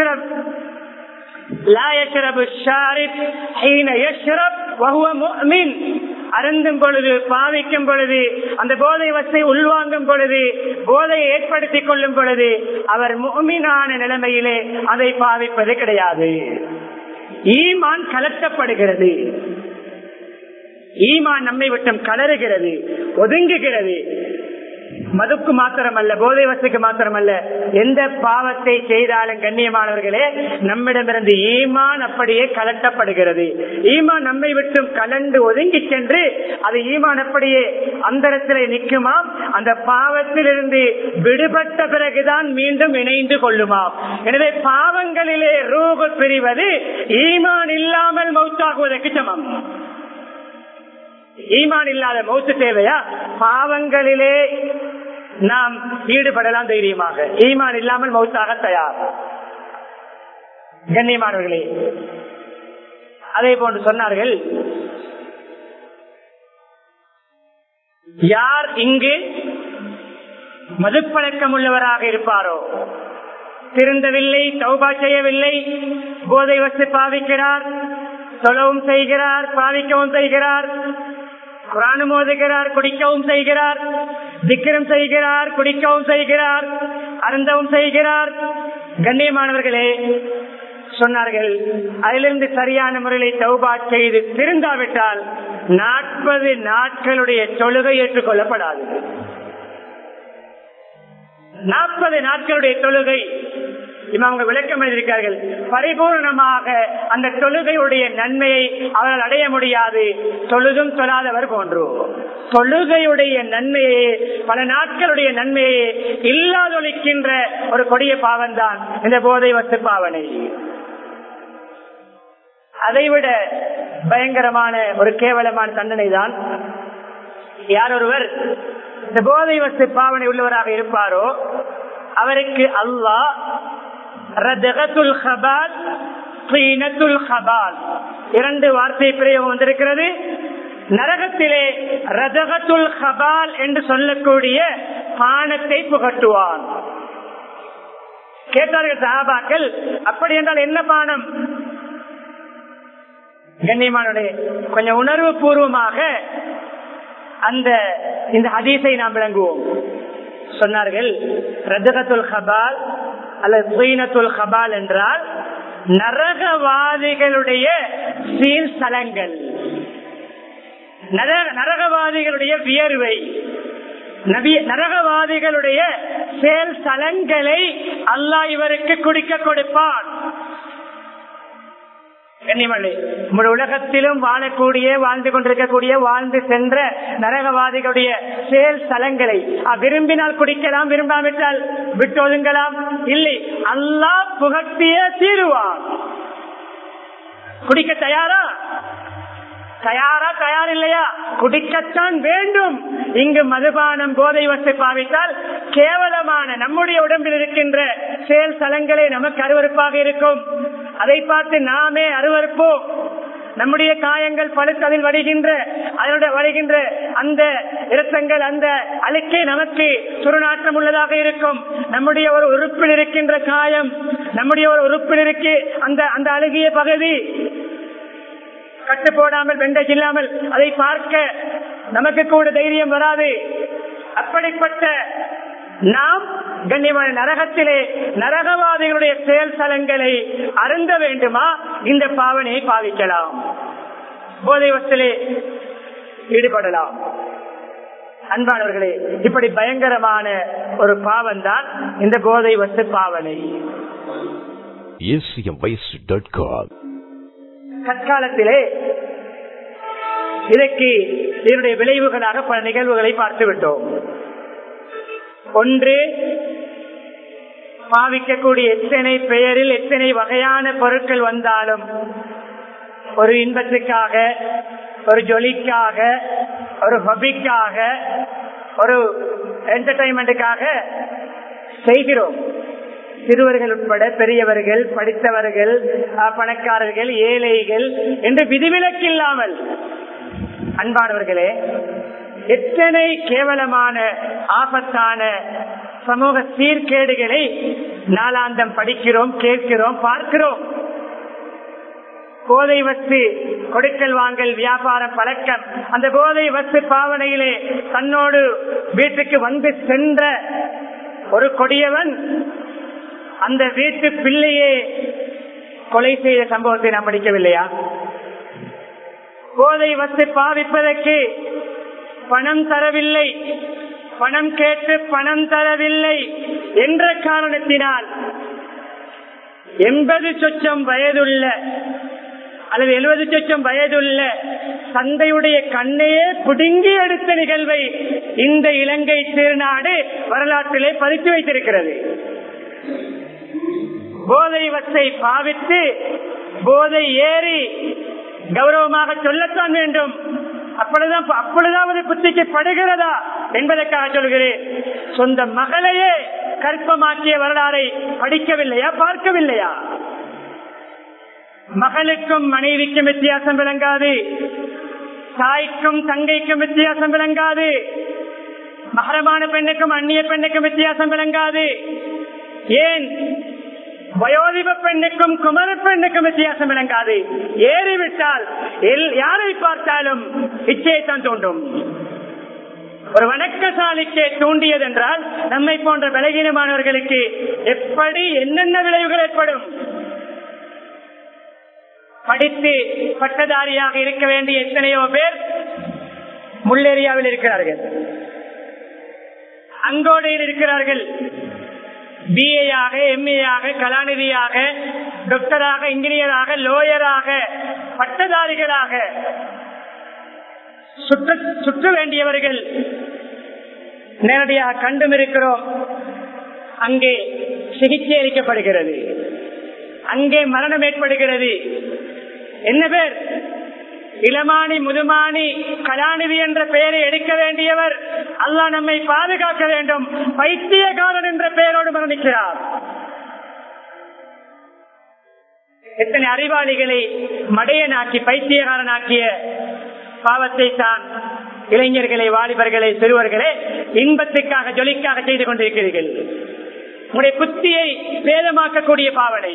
அருந்தும் பொழுது பாவிக்கும் பொழுது அந்த போதை வசை உள்வாங்கும் பொழுது போதையை ஏற்படுத்திக் கொள்ளும் பொழுது அவர் முஃமினான நிலைமையிலே அதை பாவிப்பது கிடையாது. ஈமான் கலட்டப்படுகிறது. ஈமான் நம்மை விட்டும் கலருகிறது, ஒதுங்குகிறது. மதுக்கு மாத்திரமல்ல, போதை வசதிக்கு மாத்திரமல்ல, எந்த பாவத்தை செய்தாலும் கண்ணியமானவர்களே நம்மிடமிருந்து ஈமான் அப்படியே கலட்டப்படுகிறது. ஈமான் நம்மை விட்டும் கலண்டு ஒதுங்கி சென்று அது ஈமான் அப்படியே அந்தரத்திலே நிற்குமாம். அந்த பாவத்திலிருந்து விடுபட்ட பிறகுதான் மீண்டும் இணைந்து கொள்ளுமாம். எனவே பாவங்களிலே ரூஹ் பிரிவது ஈமான் இல்லாமல் மௌத்தாகுவதற்கு சமம். ஈமான் இல்லாத மௌத்து தேவையா? பாவங்களிலே நாம் ஈடுபடலாம் தைரியமாக. ஈமான் இல்லாமல் மௌத்தாக தயார். கண்ணியமானவர்களே, அதே போன்று சொன்னார்கள், யார் இங்கு மதுப்பழக்கம் உள்ளவராக இருப்பாரோ, திருந்தவில்லை, தௌபா செய்யவில்லை, போதை வஸ்து பாவிக்கிறார், தொழவும் செய்கிறார், பாவிக்கவும் செய்கிறார், குர்ஆனும் ஓதுகிறார், குடிக்கவும் செய்கிறார், திக்ரும் செய்கிறார், குடிக்கவும் செய்கிறார், அருந்தவும் செய்கிறார். கண்ணியமானவர்களே சொன்னார்கள், அதிலிருந்து சரியான முறையில் தௌபா செய்து திருந்தாவிட்டால் 40 நாட்களுடைய தொழுகை ஏற்றுக்கொள்ளப்படாது. 40 நாட்களுடைய தொழுகை இமாம்கள் விளக்கம் எழுதியிருக்கிறார்கள். பரிபூர்ணமாக அந்த தொழுகையுடைய நன்மையை அவர்கள் அடைய முடியாது. தொழுதும் தொழாதவர் போன்று தொழுகையுடைய நன்மையை, பல நாட்களுடைய நன்மையை இல்லாதொழிக்கின்ற ஒரு கொடிய பாவம்தான் இந்த போதை வஸ்து பாவனை. அதைவிட பயங்கரமான ஒரு கேவலமான தண்டனை தான் யாரொருவர் இந்த போதை வஸ்து பாவனை உள்ளவராக இருப்பாரோ அவருக்கு அல்லாஹ் ரதகத்துல் ஹபால், தீனத்துல் ஹபால் 2 வார்த்தை பிரயோகம் வந்திருக்கிறது. நரகத்திலே ரதகத்துல் ஹபால் என்று சொல்லக்கூடிய பானத்தை புகட்டுவான். கேட்டார்கள் சஹாபாக்கள், அப்படி என்றால் என்ன பானம்? கண்ணியமானவர்களே, கொஞ்சம் உணர்வு பூர்வமாக இந்த ஹதீஸை நாம் விளங்குவோம். சொன்னார்கள், ரதகத்துல் ஹபால் அல்லது தீனத்துல் ஹபால் என்றால் நரகவாதிகளுடைய சீல் ஸ்தலங்கள், நரகவாதிகளுடைய வியர்வை, நரகவாதிகளுடைய செயல் ஸ்தலங்களை அல்லாஹ் இவருக்கு குடிக்க கொடுப்பான். உலகத்திலும் வாழக்கூடிய, வாழ்ந்து கொண்டிருக்கக்கூடிய, வாழ்ந்து சென்ற நரகவாதிகளுடைய செயல் ஸ்தலங்களை விரும்பினால் குடிக்கலாம், விரும்பாவிட்டால் விட்டு ஒதுங்கலாம். இல்லை, அல்லாஹ் புகட்டிய தீருவான். குடிக்க தயாரா? தயார் இல்லையா? குடிக்கத்தான் வேண்டும். இங்கு மதுபானம், போதை வஸ்து பாவித்தால் கேவலமான நம்முடைய உடம்பில் இருக்கின்ற செயல் ஸ்தலங்களே நமக்கு அருவருப்பாக இருக்கும். அதை பார்த்து நாமே அருவருப்போம். நம்முடைய காயங்கள் பழுத்து அதில் வருகின்ற அந்த இரத்தங்கள், அந்த அழுக்கே நமக்கு துர்நாற்றம் உள்ளதாக இருக்கும். நம்முடைய ஒரு உறுப்பில் இருக்கின்ற காயம், நம்முடைய ஒரு உறுப்பில் இருக்கு அந்த அழுகிய பகுதி, கட்டு போடாமல் பெண்டேஜ் இல்லாமல் அதை பார்க்க நமக்கு கூட தைரியம் வராது. அப்படிப்பட்ட நாம் கண்ணியமான நரகத்திலே நரகவாதிகளுடைய செயல் தலங்களை அருந்த வேண்டுமா? இந்த பாவனையை பாவிக்கலாம், போதை வசத்திலே ஈடுபடலாம். அன்பானவர்களே, இப்படி பயங்கரமான ஒரு பாவம் தான் இந்த போதை வசு பாவனை. தற்காலத்திலே இதனுடைய விளைவுகளாக பல நிகழ்வுகளை பார்த்துவிட்டோம். ஒன்று, பாவிக்கக்கூடிய எத்தனை பெயரில் எத்தனை வகையான பொருட்கள் வந்தாலும் ஒரு இன்பத்துக்காக, ஒரு ஜொலிக்காக, ஒரு ஹாபிக்காக, ஒரு என்டர்டைன்மெண்ட்டுக்காக செய்கிறோம். சிறுவர்கள் உட்பட பெரியவர்கள், படித்தவர்கள், பணக்காரர்கள், ஏழைகள் என்று விதிவிலக்கு இல்லாமல். அன்பானவர்களே, எத்தனை கேவலமான ஆபத்தான சமூக சீர்கேடுகளை நாளாந்தம் படிக்கிறோம், கேட்கிறோம், பார்க்கிறோம். போதை வஸ்து கொடுக்கல் வாங்கல் வியாபாரம் பழக்கம், அந்த போதை வஸ்து பாவனையிலே தன்னோடு வீட்டுக்கு வந்து சென்ற ஒரு கொடியவன் அந்த வீட்டு பிள்ளையே கொலை செய்த சம்பவத்தை நாம் படிக்கவில்லையா? போதை வஸ்து பாவிப்பதற்கு பணம் தரவில்லை, பணம் கேட்டு பணம் தரவில்லை என்ற காரணத்தினால் 80 சொச்சம் வயதுள்ள அல்லது 70 சொச்சம் வயதுள்ள தந்தையுடைய கண்ணையே பிடுங்கி எடுத்த நிகழ்வை இந்த இலங்கை திருநாடு வரலாற்றிலே பதித்து வைத்திருக்கிறது. போதை வசை பாவித்து போதை ஏறி கௌரவமாக சொல்லத்தான் வேண்டும், அப்பொழுதாவது புத்திக்கு படுகிறதா என்பதற்காக சொல்கிறேன். சொந்த மகளையே கற்பமாக்கிய வரலாறை படிக்கவில்லையா, பார்க்கவில்லையா? மகளுக்கும் மனைவிக்கும் வித்தியாசம் விளங்காது, தாய்க்கும் தங்கைக்கும் வித்தியாசம் விளங்காது, மகரமான பெண்ணுக்கும் அந்நிய பெண்ணுக்கும் வித்தியாசம் விளங்காது. ஏன் வயோதிப பெண்ணுக்கும் குமர பெண்ணுக்கும் வித்தியாசம் விளங்காது. ஏறிவிட்டால் யாரை பார்த்தாலும் இச்சையைத்தான் தூண்டும். ஒரு வணக்கசாலிக்கு தூண்டியது என்றால் நம்மை போன்ற பலகீனமானவர்களுக்கு எப்படி என்னென்ன விளைவுகள் ஏற்படும்? படித்து பட்டதாரியாக இருக்க வேண்டிய எத்தனையோ பேர் முள்ளேரியாவில் இருக்கிறார்கள், அங்கோடையில் இருக்கிறார்கள். பிஏயாக, எம்ஏயாக, கலாநிதியாக, டாக்டராக, இன்ஜினியராக, லோயராக, பட்டதாரிகளாக சுற்ற வேண்டியவர்கள் நேரடியாக கண்டும் இருக்கிறோம். அங்கே சிகிச்சை அளிக்கப்படுகிறது, அங்கே மரணம் ஏற்படுகிறது. என்ன பேர்? இளமானி, முதுமானி, கலாநிதி என்ற பெயரை எடுக்க வேண்டியவர் அல்லாஹ் நம்மை பாதுகாக்க வேண்டும், பைத்தியக்காரன் என்ற பெயரோடு மரணிக்கிறார். எத்தனை அறிவாளிகளை மடையனாக்கி பைத்தியக்காரனாக்கிய பாவத்தை தான் இளைஞர்களை, வாலிபர்களை, சிறுவர்களை இன்பத்துக்காக, ஜொலிக்காக செய்து கொண்டிருக்கிறீர்கள். உங்களுடைய புத்தியை பேதமாக்கக்கூடிய பாவனை.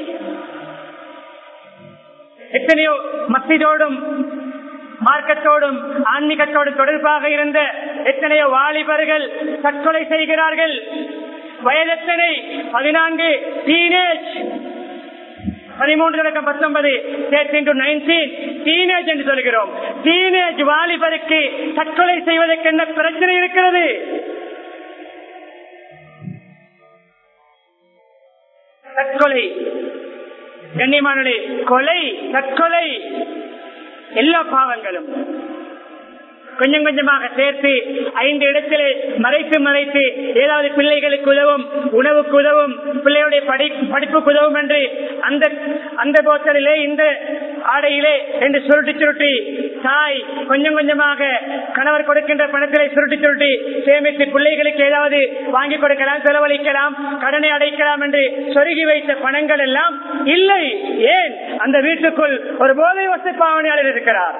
எத்தனையோ மஸ்ஜிதோடும் மார்க்கத்தோடும் ஆன்மீகத்தோடும் தொடர்பாக இருந்த எத்தனையோ வாலிபர்கள் தற்கொலை செய்கிறார்கள். வயதெத்தனை? 14, டீனேஜ், 13-19, 19 டீனேஜ் என்று சொல்கிறோம். டீனேஜ் வாலிபருக்கு தற்கொலை செய்வதற்கு என்ன பிரச்சனை இருக்கிறது? தற்கொலை, கண்ணியமானே, கொலை, தற்கொலை, எல்லா பாவங்களும் கொஞ்சம் கொஞ்சமாக சேர்த்து 5 இடத்திலே மறைத்து ஏதாவது பிள்ளைகளுக்கு உதவும், உணவுக்கு உதவும், பிள்ளையுடைய படிப்புக்கு உதவும் என்று அந்த போத்தலிலே, இந்த ஆடையிலே என்று சுருட்டி தாய் கொஞ்சம் கொஞ்சமாக கணவர் கொடுக்கின்ற பணத்திலே சுருட்டி சேமித்து பிள்ளைகளுக்கு ஏதாவது வாங்கி கொடுக்கலாம், செலவழிக்கலாம், கடனை அடைக்கலாம் என்று சொருகி வைத்த பணங்கள் எல்லாம் இல்லை. ஏன்? அந்த வீட்டுக்குள் ஒரு போதை வசதி பாவனையாளர் இருக்கிறார்.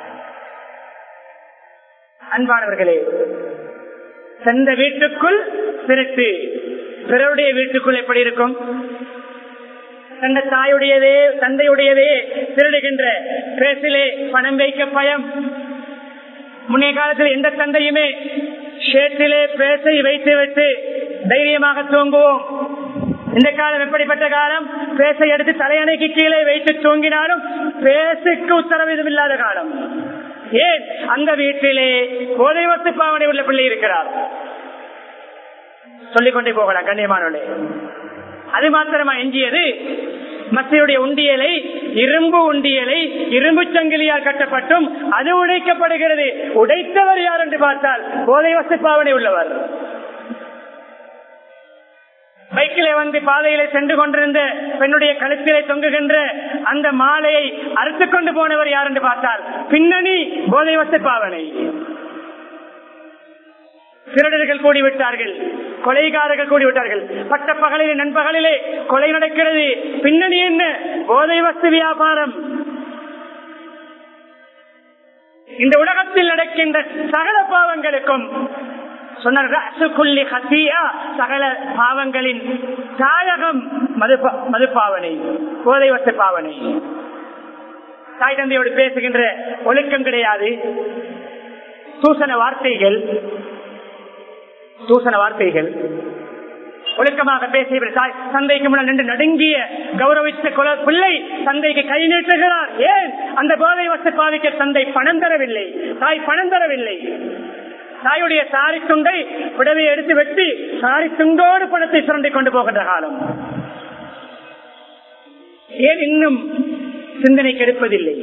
அன்பானவர்களே, சென்ற வீட்டுக்குள் திருட்டு, பிறருடைய வீட்டுக்குள் எப்படி இருக்கும்? தந்த தாயுடையதே தந்தையுடையதே திருடுகின்ற பேசிலே பணம் வைக்க பயம். முன்னைய காலத்தில் எந்த தந்தையுமே ஷேட்டிலே பேசை வைத்து விட்டு தைரியமாக தூங்குவோம். இந்த காலம் எப்படிப்பட்ட காலம்? பேசை எடுத்து தலையணைக்கு கீழே வைத்து தூங்கினாலும் பேசுக்கு உத்தரவிதம் இல்லாத காலம். ஏன்? அந்த வீட்டிலே போதை வசதி பாவனை உள்ள பிள்ளை இருக்கிறார். சொல்லிக்கொண்டே போகலாம் கண்ணியமானவர்களே. அது மாத்திரமா எஞ்சியது? மசியுடைய உண்டியலை, இரும்பு உண்டியலை இரும்பு சங்கிலியால் கட்டப்பட்டும் அது உடைக்கப்படுகிறது. உடைத்தவர் யார் என்று பார்த்தால் போதை வசதி பாவனை உள்ளவர். பைக்கிலே வந்து பாதையிலே சென்று கொண்டிருந்த பெண்ணுடைய கழுத்திலே தொங்குகின்ற அந்த மாலையை அறுத்துக் கொண்டு போனவர் யார் என்று பார்த்தால் பின்னணி போதை வசதி பாவனை. திருடர்கள் கூடிவிட்டார்கள், கொலைகாரர்கள் கூடிவிட்டார்கள். பட்ட பகலிலே நண்பகலிலே கொலை நடக்கிறது. பின்னணி என்ன? போதை வஸ்து வியாபாரம். இந்த உலகத்தில் நடக்கின்ற சகல பாவங்களுக்கும் சகல பாவங்களின் தாயகம் மது பாவனை, போதை வஸ்து பாவனை. தாய் தந்தையோடு பேசுகின்ற ஒழுக்கம் கிடையாது. தூசண வார்த்தைகள் ஒழுக்கமாக பேசிய தாய் தந்தைக்கு முன்னால் நின்று நடுங்கிய கௌரவித்த பிள்ளை தந்தைக்கு கை நீட்டுகிறார். ஏன்? அந்த போதை வஸ்து பாவிக்க தந்தை பணம் தரவில்லை, தாய் பணம் தரவில்லை. தாயுடைய சாரி துண்டை புடவை எடுத்து வெட்டி சாரி துண்டோடு பணத்தை சுரண்டிக் கொண்டு போகின்ற காலம். ஏன் இன்னும் சிந்தனைக்கு எடுப்பதில்லை?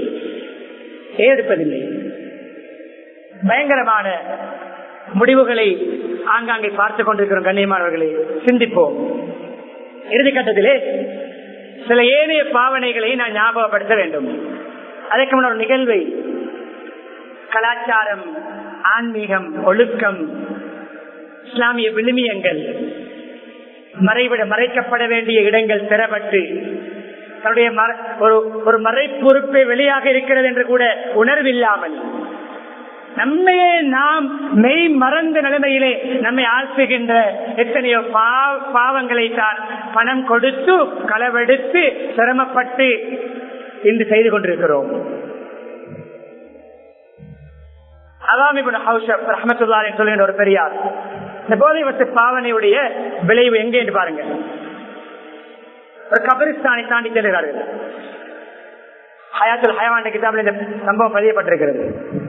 பயங்கரமான முடிவுகளை ஆங்காங்கே பார்த்துக் கொண்டிருக்கிறோம். கண்ணியமானவர்களே, சிந்திப்போம். இறுதி கட்டத்திலே சில ஏனைய பாவனைகளை நான் ஞாபகப்படுத்த வேண்டும். அதற்கு முன்னர் ஒரு நிகழ்வை, கலாச்சாரம், ஆன்மீகம், ஒழுக்கம், இஸ்லாமிய விழுமியங்கள் மறைக்கப்பட வேண்டிய இடங்கள் திறப்பட்டு தன்னுடைய ஒரு மறைப்பொறுப்பை வெளியாக இருக்கிறது என்று கூட உணர்வில்லாமல் நம்மையே நாம் மெய் மறந்த நிலைமையிலே நம்மை ஆழ்த்துகின்ற எத்தனையோ பாவங்களை தான் பணம் கொடுத்து களவெடுத்து சிரமப்பட்டு இன்று செய்து கொண்டிருக்கிறோம். சொல்லுகின்ற ஒரு பெரியார் இந்த போதை வஸ்து பாவனையுடைய விளைவு எங்கே என்று பாருங்க. ஒரு கபிரிஸ்தானை தாண்டி செல்கிறார்கள். ஹயாத்துல் ஹயவான் கிதாபில் இந்த சம்பவம் பதியப்பட்டிருக்கிறது.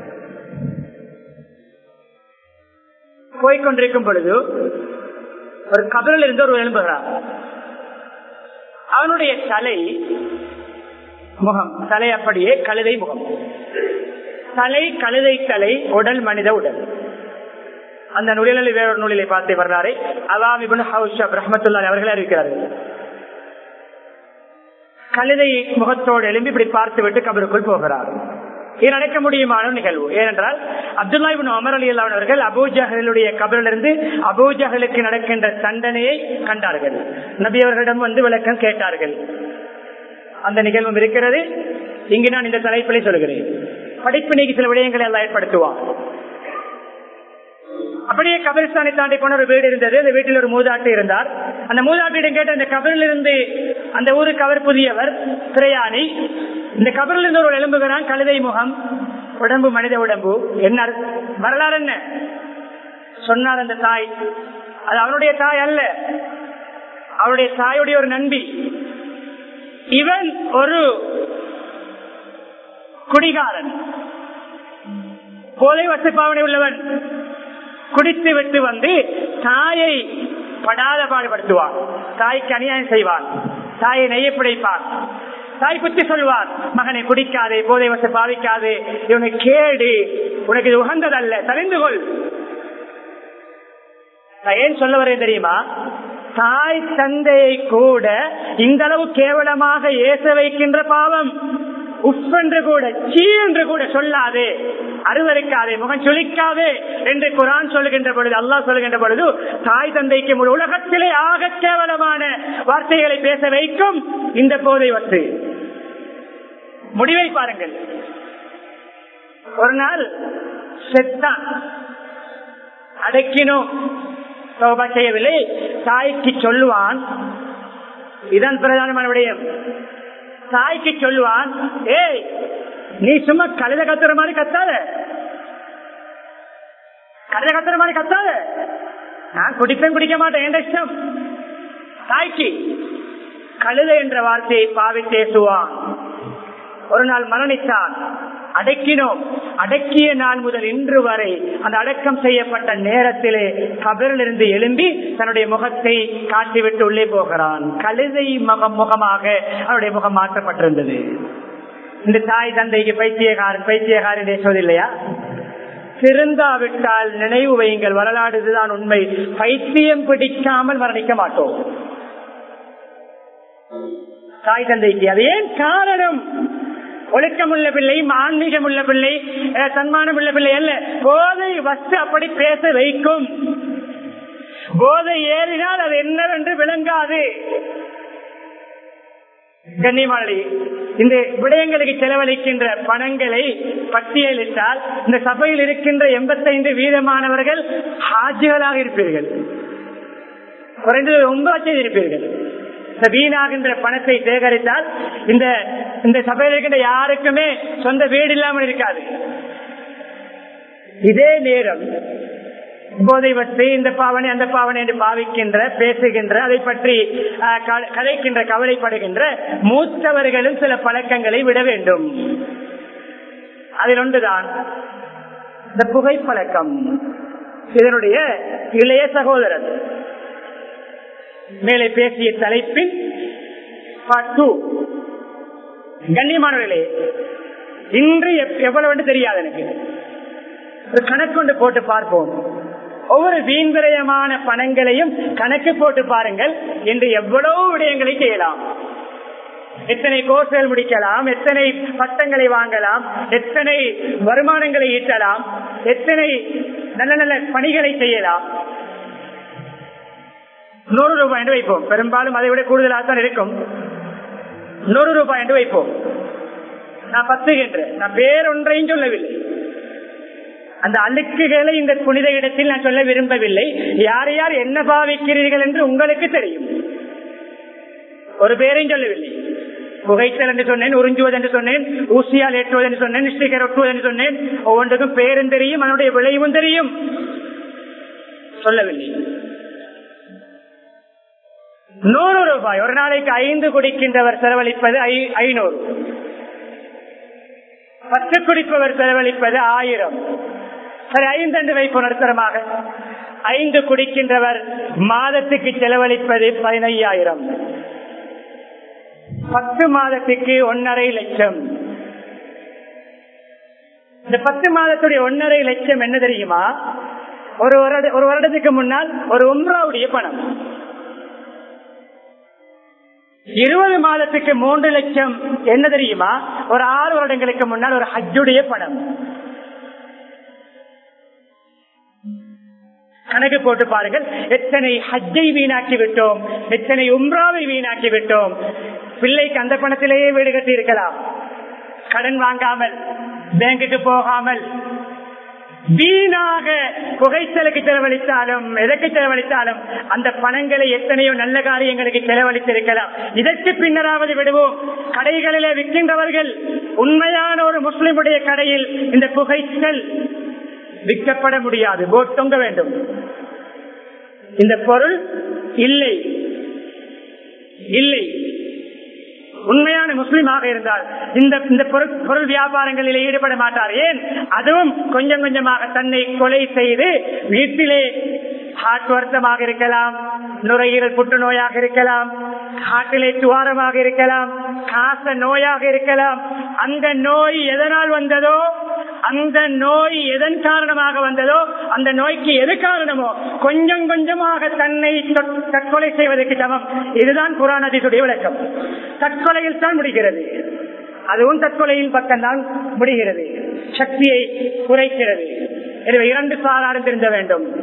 போய்கொண்டிருக்கும் பொழுது ஒரு கபரில் இருந்து ஒரு எழும்புகிறார். அவனுடைய தலை அப்படியே கழுதை முகம், தலை கழுதை தலை, உடல் மனித உடல். அந்த நூலில் வேறொரு நூலிலே பார்த்து வர்றாரு. அலாம் இப்னு ஹவுஷப் ரஹ்மத்துல்லாஹி அவர்கள் அறிவிக்கிறார்கள். கழுதை முகத்தோடு எழும்பி இப்படி பார்த்து விட்டு கபருக்குள் போகிறார். இது நடக்க முடியுமான நிகழ்வு. ஏனென்றால் அப்துல்லா இப்னு உமர் ரலியல்லாஹு அன்ஹு அவர்கள் அபூஜஹலுடைய கபரிலிருந்து அபூஜஹலுக்கு நடக்கின்ற தண்டனையை கண்டார்கள். நபி அவர்களிடம் வந்து விளக்கம் கேட்டார்கள். அந்த நிகழ்வும் இருக்கிறது. இங்கு நான் இந்த தலைப்பிலே சொல்கிறேன். படிப்பினைக்கு சில விடயங்களை எல்லாம் ஏற்படுத்துவான். அப்படியே கபிரிஸ்தானை தாண்டி போன ஒரு வீடு இருந்தது. அந்த வீட்டில் ஒரு மூதாட்டி இருந்தார். அந்த மூதாட்டியிடம் கேட்ட, இந்த கபரில் இருந்து அந்த ஊருக்கு அவர் புதியவர், பிரயாணி. இந்த கபரில் இருந்து ஒரு எலும்புகிறான், கழுதை முகம், உடம்பு மனித உடம்பு. என்ன வரலாறு என்ன சொன்னார் அந்த தாய்? அது அவனுடைய தாய் அல்ல, அவருடைய தாயுடைய ஒரு நண்பி. இவன் ஒரு குடிகாரன், போதை வசதி பாவனை உள்ளவன். குடித்து விட்டு வந்து தாயை படாத பாடுபடுத்துவான், தாய்க்கு அநியாயம் செய்வான், தாயை நெய்ய பிடிப்பான். தாய் குத்தி சொல்வார், மகனை குடிக்காதே, போதை வசதி பாவிக்காதே, இவனுக்கு கேடு, உனக்கு இது உகந்ததல்ல, தெரிந்து கொள். ஏன் சொல்ல வரேன் தெரியுமா? தாய் தந்தையை கூட இந்த அளவு கேவலமாக ஏச வைக்கின்ற பாவம். உஃப் என்று கூட, சீ என்று கூட சொல்லாதே, அருவருக்காதே, முகம் சுளிக்காதே என்று குர்ஆன் சொல்லுகின்ற பொழுது, அல்லாஹ் சொல்லுகின்ற பொழுது, தாய் தந்தைக்கு முழு உலகத்திலே ஆக கேவலமான வார்த்தைகளை பேச வைக்கும் இந்த போதை வஸ்து. முடிவை பாருங்கள். ஒரு நாள் செத்தான், அடக்கினோம், தௌபா செய்யவில்லை. தாய்க்கு சொல்லுவான், இதன் பிரதானமான விடயம், தாய்க்கு சொல்லுவான், ஏய் நீ சும்மா கழுத கத்துற மாதிரி கத்தாத, கழுத கத்துற மாதிரி கத்தாத, நான் குடிப்பேன் குடிக்க மாட்டேன் என்ற இஷ்டம். தாய்க்கு கழுத என்ற வார்த்தையை பாவித்தேசுவான். ஒரு நாள் மரணித்தான், அடக்கினோம். அடக்கிய நாள் முதல் இன்று வரை அந்த அடக்கம் செய்யப்பட்ட நேரத்திலே கபரில் இருந்து எழும்பி தன்னுடைய முகத்தை காட்டிவிட்டு உள்ளே போகிறான். கழுதை முகமாக அவருடைய முகம் மாற்றப்பட்டிருந்தது. இந்த தாய் தந்தைக்கு பைத்தியகாரன் பேசுவதில்லையா? திருந்தாவிட்டால் நினைவு வையுங்கள், வரலாறுதான் உண்மை. பைத்தியம் பிடிக்காமல் மரணிக்க மாட்டோம். தாய் தந்தைக்கு அது ஏன் காரணம்? ஒழுக்கம் உள்ள பிள்ளை, ஆன்மீகம் உள்ள பிள்ளை, தன்மானம் உள்ள பிள்ளை அல்ல. போதை வஸ்து அப்படி பேச வைக்கும். போதை ஏறினால் அது என்னவென்று விளங்காது. கண்ணியமானி, இந்த விடயங்களுக்கு செலவழிக்கின்ற பணங்களை பட்டியலிட்டால் இந்த சபையில் இருக்கின்ற 85% ஹாஜிகளாக இருப்பீர்கள், குறைந்தது 9 இருப்பீர்கள். இந்த வீணாகின்ற பணத்தை சேகரித்தால் இந்த சபையில் இருக்கின்ற யாருக்குமே சொந்த வீடு இல்லாமல் இருக்காது. இதே நேரம் போதை வச்சு இந்த பாவனை அந்த பாவனை என்று பாவிக்கின்ற, பேசுகின்ற, அதை பற்றி கலைக்கின்ற, கவலைப்படுகின்ற மூத்தவர்களும் சில பழக்கங்களை விட வேண்டும். அதில் ஒன்றுதான் இந்த புகைப்பழக்கம். இதனுடைய இளைய சகோதரர் மேலே பேசிய தலைப்பில் பார்ட் 2. கண்ணியமானவர்களே, இன்று எவ்வளவு தெரியாது எனக்கு, ஒரு கணக்கு போட்டு பார்ப்போம். ஒவ்வொரு வீண்விரயமான பணங்களையும் கணக்கு போட்டு பாருங்கள். என்று எவ்வளவு விடயங்களை செய்யலாம். எத்தனை கோர்ஸ்கள் முடிக்கலாம், எத்தனை பட்டங்களை வாங்கலாம், எத்தனை வருமானங்களை ஈட்டலாம், எத்தனை நல்ல நல்ல பணிகளை செய்யலாம். 100 ரூபாய் என்று வைப்போம். பெரும்பாலும் அதை விட கூடுதலாக தான் இருக்கும். 100 ரூபாய் என்று வைப்போம். நான் 10 என்றேன். நான் வேறொன்றையும் சொல்லவில்லை. அந்த அழுக்குகளை இந்த புனித இடத்தில் நான் சொல்ல விரும்பவில்லை. யார் யார் என்ன பாவிக்கிறீர்கள் என்று உங்களுக்கு தெரியும். ஒரு பேரையும் சொல்லவில்லை. புகைத்தல் என்று சொன்னேன், உறிஞ்சுவது என்று சொன்னேன், ஊசியால் ஏற்றுவது என்று சொன்னேன், ஸ்டிக்கர் ஒட்டுவது என்று சொன்னேன். ஒவ்வொன்றுக்கும் பேரும் தெரியும், அதனுடைய விளைவும் தெரியும். சொல்லவில்லை. 100 ரூபாய். ஒரு நாளைக்கு 5 குடிக்கின்றவர் செலவழிப்பது 500. 10 குடிப்பவர் செலவழிப்பது 1000. சரி, 5 என்று வைப்போம் நடுத்தரமாக. 5 குடிக்கின்றவர் மாதத்துக்கு செலவழிப்பது 15,000. 10 மாதத்துக்கு 1.5 லட்சம். இந்த 10 மாதத்துடைய 1.5 லட்சம் என்ன தெரியுமா? ஒரு வருடத்துக்கு முன்னால் ஒரு உம்ராவுடைய பணம். 20 மாதத்துக்கு 3 லட்சம் என்ன தெரியுமா? ஒரு 6 வருடங்களுக்கு முன்னால் ஒரு ஹஜ்ஜுடைய பணம். கணக்கு போட்டு பாருங்கள். எத்தனை ஹஜ்ஜை வீணாக்கி விட்டோம், எத்தனை உம்ராவை வீணாக்கி விட்டோம். பிள்ளைக்கு அந்த பணத்திலேயே வீடு கட்டி இருக்கலாம், கடன் வாங்காமல், பேங்குக்கு போகாமல். வீணாக புகைத்தலுக்கு செலவழித்தாலும் எதற்கு செலவழித்தாலும் அந்த பணங்களை எத்தனையோ நல்ல காரியங்களுக்கு செலவழித்திருக்கலாம். இதற்கு பின்னராவது விடுவோம். கடைகளிலே விற்கின்றவர்கள், உண்மையான ஒரு முஸ்லிமுடைய கடையில் இந்த புகைத்தல் விற்கப்பட முடியாது, போட் தொங்க வேண்டும். இந்த பொருள் இல்லை இல்லை. உண்மையான முஸ்லிமாக இருந்தால் இந்த பொருள் வியாபாரங்களில் ஈடுபட மாட்டார். ஏன்? அதுவும் கொஞ்சம் கொஞ்சமாக தன்னை கொலை செய்து வீட்டிலே ஹார்ட் வருத்தமாக இருக்கலாம், நுரையீரல் புற்றுநோயாக இருக்கலாம், ஹார்ட்டிலே துவாரமாக இருக்கலாம், காச நோயாக இருக்கலாம். அந்த நோய் எதனால் வந்ததோ, அந்த நோய் எதன் காரணமாக வந்ததோ, அந்த நோய்க்கு எது காரணமோ கொஞ்சம் கொஞ்சமாக தன்னை தற்கொலை செய்வதற்கு சமம். இதுதான் குர்ஆன் ஹதீஸுடைய விளக்கம். தற்கொலையில் தான் முடிகிறது. அதுவும் தற்கொலையின் பக்கம்தான் முடிகிறது. சக்தியை குறைக்கிறது. எனவே 2 சாராரும் திருந்த வேண்டும்.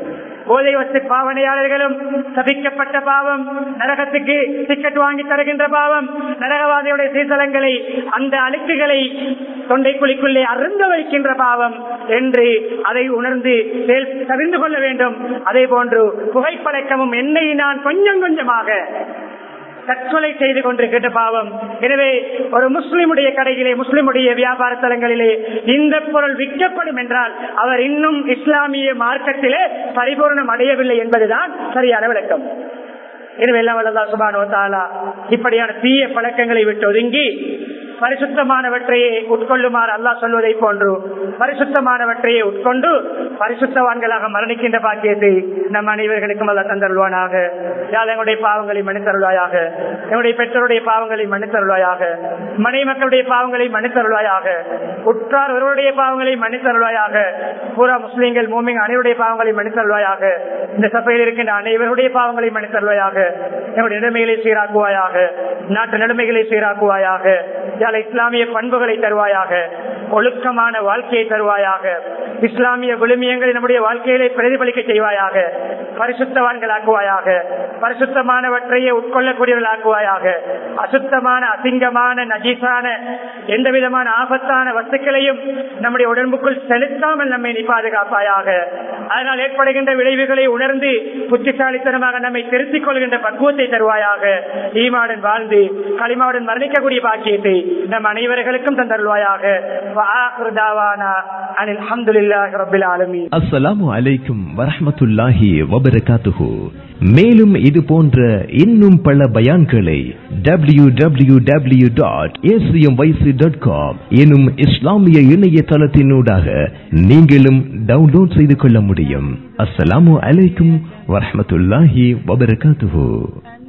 போதை வஸ்து பாவனையாளர்களும் சபிக்கப்பட்ட பாவம், நரகத்துக்கு டிக்கெட் வாங்கி தருகின்ற பாவம், நரகவாதியுடைய சீசலங்களை அந்த அழுக்குகளை தொண்டைக்குழிக்குள்ளே அருந்த வைக்கின்ற பாவம் என்று அதை உணர்ந்து தெரிந்து கொள்ள வேண்டும். அதே போன்று புகைப்பழக்கமும் என்னை நான் கொஞ்சம் கொஞ்சமாக தற்கொலை செய்து கொண்டிருக்கின்ற பாவம். எனவே ஒரு முஸ்லிமுடைய கடையிலே, முஸ்லிமுடைய வியாபார தலங்களிலே இந்த பொருள் விற்கப்படும் என்றால் அவர் இன்னும் இஸ்லாமிய மார்க்கத்திலே பரிபூர்ணம் அடையவில்லை என்பதுதான் சரியான விளக்கம். எனவே எல்லாம் அல்லாஹ் சுப்ஹானஹு வ தஆலா இப்படியான தீய பழக்கங்களை விட்டு ஒதுங்கி பரிசுத்தமானவற்றையே உட்கொள்ளுமாறு அல்லாஹ் சொல்வதை போன்று பரிசுத்தமானவற்றையே உட்கொண்டு பரிசுத்தவான்களாக மரணிக்கின்ற பாக்கியத்தை நம் அனைவர்களுக்கும் அல்லாஹ் தந்தருள்வானாக. எங்களுடைய பாவங்களை மன்னித்தருள்வாயாக, எங்களுடைய பெற்றோருடைய பாவங்களை மன்னித்தருள்வாயாக, மனை மக்களுடைய பாவங்களை மன்னித்தருள்வாயாக, உற்றார் ஒருவருடைய பாவங்களை மன்னித்தருள்வாயாக, பூரா முஸ்லீம்கள் மூமின் அனைவருடைய பாவங்களை மன்னித்தருள்வாயாக, இந்த சபையில் இருக்கின்ற அனைவருடைய பாவங்களை மன்னித்தருள்வாயாக, எங்களுடைய நிலைமைகளை சீராக்குவாயாக, நாட்டு நிலைமைகளை சீராக்குவாயாக, இஸ்லாமிய பண்புகளை தருவாயாக, ஒழுக்கமான வாழ்க்கையை தருவாயாக, இஸ்லாமிய விழுமியங்களை நம்முடைய வாழ்க்கையிலே பிரதிபலிக்க செய்வாயாக, பரிசுத்தவான்களாக்குவாயாக, பரிசுத்தமானவற்றையே உட்கொள்ளக்கூடியவர்களாக்குவாயாக, அசுத்தமான அசிங்கமான நஜீசான எந்த விதமான ஆபத்தான வஸ்துக்களையும் நம்முடைய உடம்புக்குள் செலுத்தாமல் நம்மை நீ பாதுகாப்பாயாக. அதனால் ஏற்படுகின்ற விளைவுகளை உணர்ந்து புத்திசாலித்தனமாக நம்மை திருத்திக் கொள்கின்ற பக்குவத்தை தருவாயாக. ஈமாவுடன் வாழ்ந்து களிமாவுடன் மரணிக்கக்கூடிய பாக்கியத்தை நம் அனைவர்களுக்கும் தந்தருள்வாயாக. அஸ்ஸலாமு அலைக்கும் வரஹ்மத்துல்லாஹி வபரகாத்துஹு. மேலும் இது போன்ற இன்னும் பல பயான்களை www.acmyc.com எனும் இஸ்லாமிய இணையதளத்தினூடாக நீங்களும் டவுன்லோட் செய்து கொள்ள முடியும். அஸ்ஸலாமு அலைக்கும் வரஹ்மத்துல்லாஹி வபரகாத்துஹு.